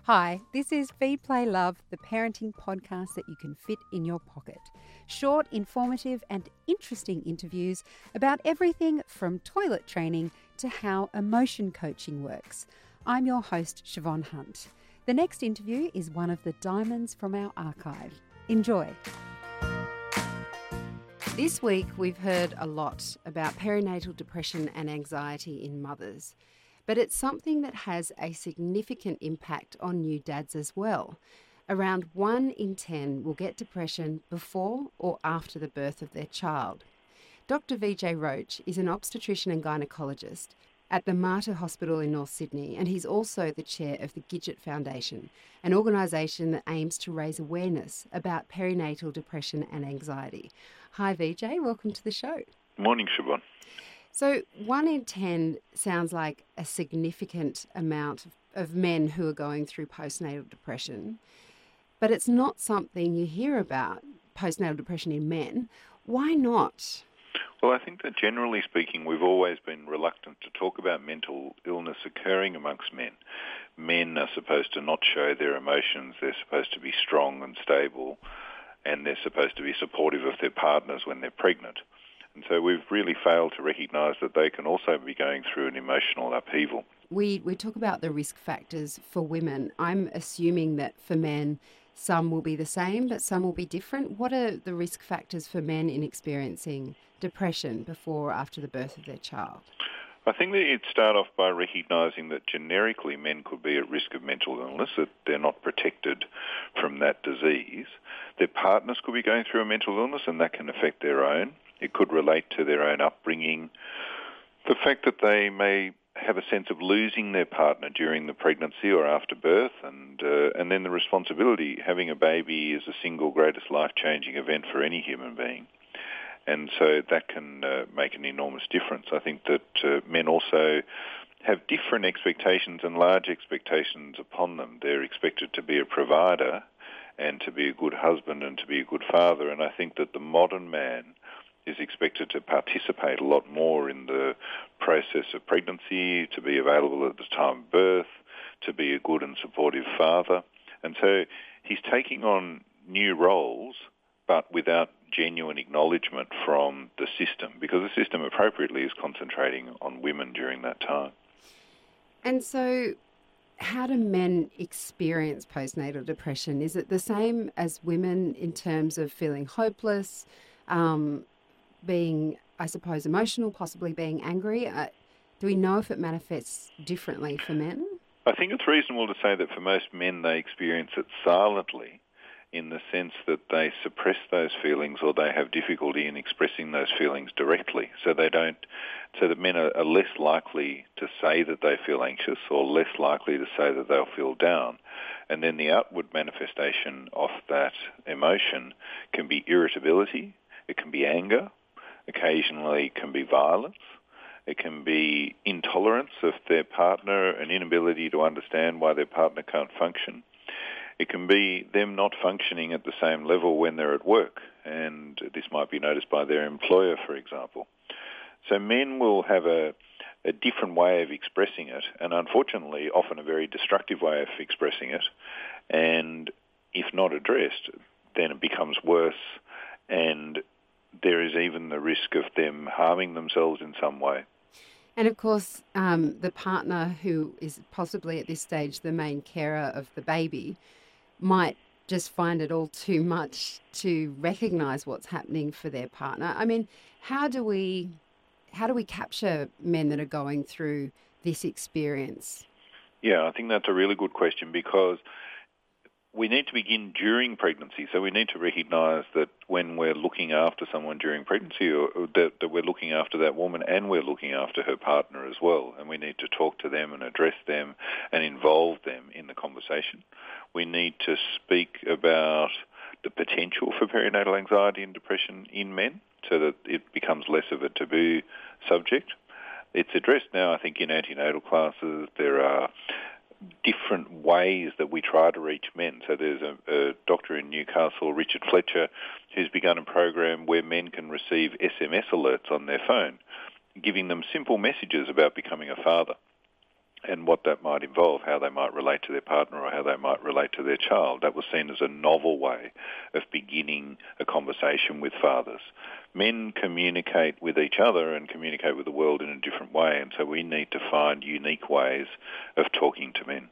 Hi, this is Feed, Play, Love, the parenting podcast that you can fit in your pocket. Short, informative and interesting interviews about everything from toilet training to how emotion coaching works. I'm your host, Siobhan Hunt. The next interview is one of the diamonds from our archive. Enjoy. This week we've heard a lot about perinatal depression and anxiety in mothers. But it's something that has a significant impact on new dads as well. Around 1 in 10 will get depression before or after the birth of their child. Dr. Vijay Roach is an obstetrician and gynaecologist at the Mater Hospital in North Sydney, and he's also the chair of the Gidget Foundation, an organisation that aims to raise awareness about perinatal depression and anxiety. Hi Vijay, welcome to the show. Morning, Siobhan. So 1 in 10 sounds like a significant amount of men who are going through postnatal depression, but it's not something you hear about, postnatal depression in men. Why not? Well, I think that generally speaking, we've always been reluctant to talk about mental illness occurring amongst men. Men are supposed to not show their emotions. They're supposed to be strong and stable, and they're supposed to be supportive of their partners when they're pregnant. And so we've really failed to recognise that they can also be going through an emotional upheaval. We talk about the risk factors for women. I'm assuming that for men, some will be the same, but some will be different. What are the risk factors for men in experiencing depression before or after the birth of their child? I think that you'd start off by recognising that generically men could be at risk of mental illness, that they're not protected from that disease. Their partners could be going through a mental illness and that can affect their own. It could relate to their own upbringing. The fact that they may have a sense of losing their partner during the pregnancy or after birth, and then the responsibility. Having a baby is the single greatest life-changing event for any human being. And so that can make an enormous difference. I think that men also have different expectations and large expectations upon them. They're expected to be a provider and to be a good husband and to be a good father. And I think that the modern man is expected to participate a lot more in the process of pregnancy, to be available at the time of birth, to be a good and supportive father. And so he's taking on new roles, but without genuine acknowledgement from the system, because the system appropriately is concentrating on women during that time. And so how do men experience postnatal depression? Is it the same as women in terms of feeling hopeless, being, I suppose, emotional, possibly being angry? Do we know if it manifests differently for men? I think it's reasonable to say that for most men they experience it silently, in the sense that they suppress those feelings or they have difficulty in expressing those feelings directly. So that men are less likely to say that they feel anxious or less likely to say that they'll feel down. And then the outward manifestation of that emotion can be irritability, it can be anger, occasionally it can be violence, it can be intolerance of their partner, an inability to understand why their partner can't function. It can be them not functioning at the same level when they're at work, and this might be noticed by their employer, for example. So men will have a different way of expressing it, and unfortunately often a very destructive way of expressing it, and if not addressed, then it becomes worse, and there is even the risk of them harming themselves in some way. And of course, the partner who is possibly at this stage the main carer of the baby might just find it all too much to recognise what's happening for their partner. I mean, how do we capture men that are going through this experience? Yeah, I think that's a really good question, because we need to begin during pregnancy. So we need to recognise that when we're looking after someone during pregnancy, or that we're looking after that woman and we're looking after her partner as well. And we need to talk to them and address them and involve them in the conversation. We need to speak about the potential for perinatal anxiety and depression in men so that it becomes less of a taboo subject. It's addressed now, I think, in antenatal classes. There are different ways that we try to reach men. So there's a doctor in Newcastle, Richard Fletcher, who's begun a program where men can receive SMS alerts on their phone, giving them simple messages about becoming a father. and what that might involve, how they might relate to their partner or how they might relate to their child. That was seen as a novel way of beginning a conversation with fathers. Men communicate with each other and communicate with the world in a different way, and so we need to find unique ways of talking to men.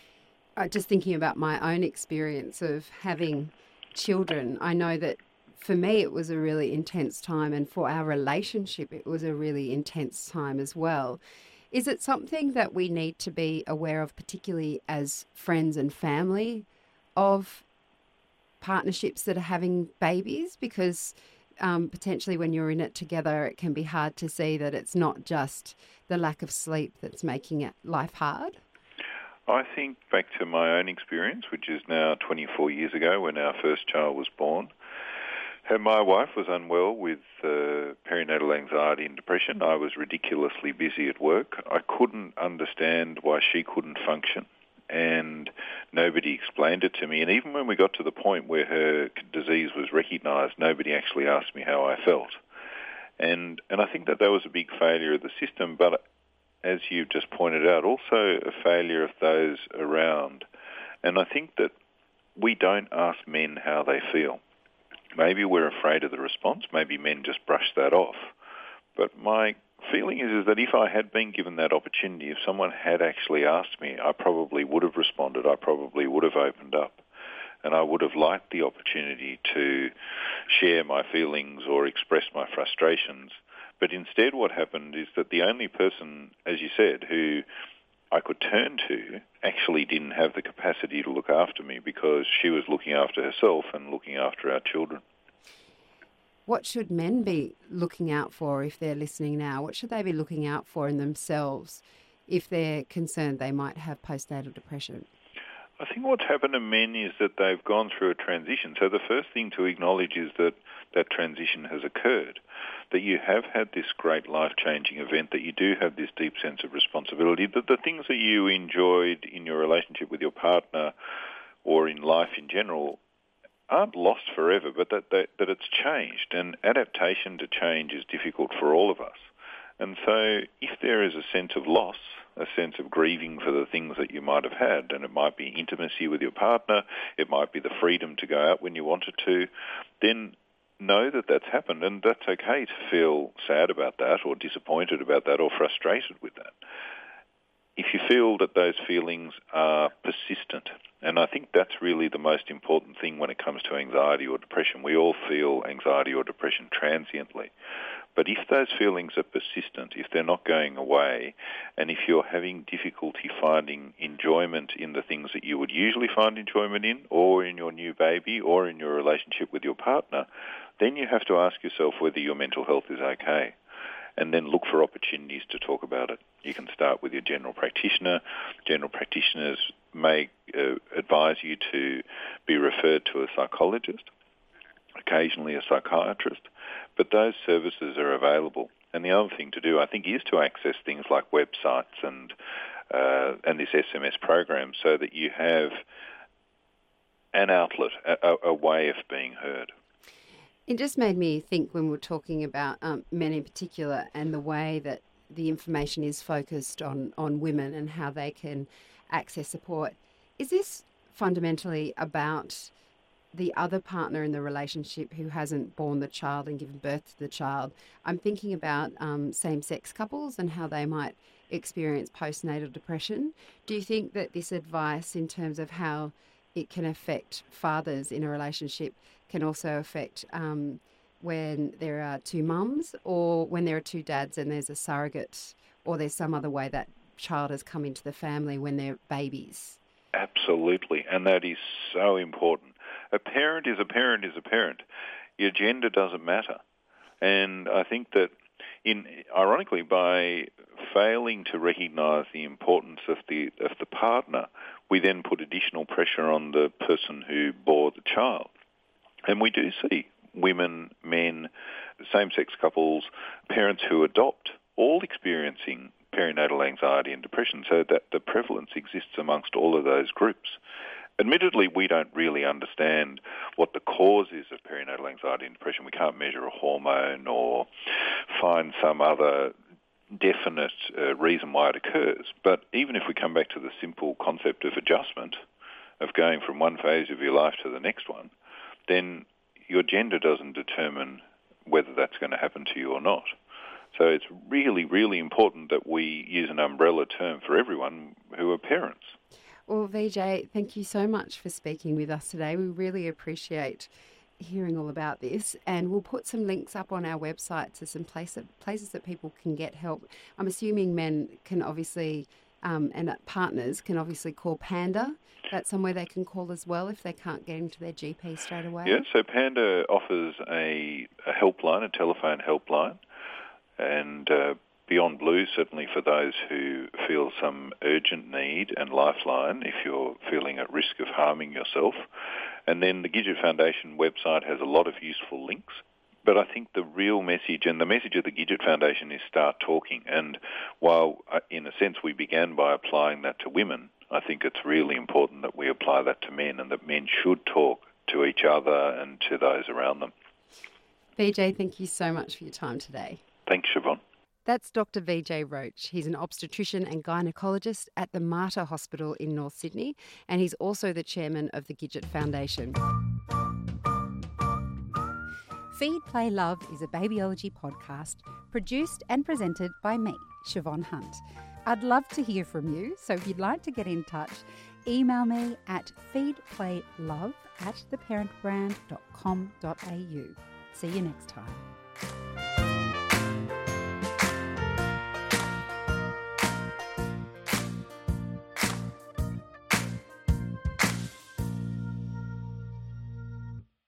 Just thinking about my own experience of having children, I know that for me it was a really intense time, and for our relationship it was a really intense time as well. Is it something that we need to be aware of, particularly as friends and family, of partnerships that are having babies? Because potentially when you're in it together, it can be hard to see that it's not just the lack of sleep that's making life hard. I think back to my own experience, which is now 24 years ago when our first child was born. My wife was unwell with perinatal anxiety and depression. I was ridiculously busy at work. I couldn't understand why she couldn't function, and nobody explained it to me. And even when we got to the point where her disease was recognised, nobody actually asked me how I felt. And I think that was a big failure of the system, but as you've just pointed out, also a failure of those around. And I think that we don't ask men how they feel. Maybe we're afraid of the response. Maybe men just brush that off. But my feeling is that if I had been given that opportunity, if someone had actually asked me, I probably would have responded. I probably would have opened up. And I would have liked the opportunity to share my feelings or express my frustrations. But instead what happened is that the only person, as you said, who I could turn to actually didn't have the capacity to look after me because she was looking after herself and looking after our children. What should men be looking out for if they're listening now? What should they be looking out for in themselves if they're concerned they might have postnatal depression? I think what's happened to men is that they've gone through a transition. So the first thing to acknowledge is that that transition has occurred, that you have had this great life-changing event, that you do have this deep sense of responsibility, that the things that you enjoyed in your relationship with your partner or in life in general aren't lost forever, but that it's changed. And adaptation to change is difficult for all of us. And so if there is a sense of loss, a sense of grieving for the things that you might have had, and it might be intimacy with your partner, it might be the freedom to go out when you wanted to, then know that that's happened, and that's okay to feel sad about that or disappointed about that or frustrated with that. If you feel that those feelings are persistent, and I think that's really the most important thing when it comes to anxiety or depression. We all feel anxiety or depression transiently. But if those feelings are persistent, if they're not going away, and if you're having difficulty finding enjoyment in the things that you would usually find enjoyment in, or in your new baby, or in your relationship with your partner, then you have to ask yourself whether your mental health is okay, and then look for opportunities to talk about it. You can start with your general practitioner. General practitioners may advise you to be referred to a psychologist, occasionally a psychiatrist, but those services are available. And the other thing to do, I think, is to access things like websites and this SMS program so that you have an outlet, a way of being heard. It just made me think when we're talking about men in particular and the way that the information is focused on women and how they can access support. Is this fundamentally about the other partner in the relationship who hasn't borne the child and given birth to the child? I'm thinking about same-sex couples and how they might experience postnatal depression. Do you think that this advice in terms of how it can affect fathers in a relationship can also affect when there are two mums, or when there are two dads and there's a surrogate, or there's some other way that child has come into the family when they're babies? Absolutely, and that is so important. A parent is a parent is a parent. Your gender doesn't matter. And I think that, ironically, by failing to recognise the importance of the partner, we then put additional pressure on the person who bore the child. And we do see women, men, same-sex couples, parents who adopt, all experiencing perinatal anxiety and depression, so that the prevalence exists amongst all of those groups. Admittedly, we don't really understand what the cause is of perinatal anxiety and depression. We can't measure a hormone or find some other definite reason why it occurs. But even if we come back to the simple concept of adjustment, of going from one phase of your life to the next one, then your gender doesn't determine whether that's going to happen to you or not. So it's really, really important that we use an umbrella term for everyone who are parents. Well, Vijay, thank you so much for speaking with us today. We really appreciate hearing all about this, and we'll put some links up on our website to some places that people can get help. I'm assuming men can obviously, and partners can obviously call Panda. That's somewhere they can call as well if they can't get into their GP straight away. Yeah, so Panda offers a helpline, a telephone helpline, and Beyond Blue, certainly for those who feel some urgent need, and Lifeline if you're feeling at risk of harming yourself. And then the Gidget Foundation website has a lot of useful links. But I think the real message, and the message of the Gidget Foundation, is start talking. And while, in a sense, we began by applying that to women, I think it's really important that we apply that to men, and that men should talk to each other and to those around them. Vijay, thank you so much for your time today. Thanks, Siobhan. That's Dr. Vijay Roach. He's an obstetrician and gynaecologist at the Mater Hospital in North Sydney, and he's also the chairman of the Gidget Foundation. Feed, Play, Love is a babyology podcast produced and presented by me, Siobhan Hunt. I'd love to hear from you, so if you'd like to get in touch, email me at feedplaylove@theparentbrand.com.au. See you next time.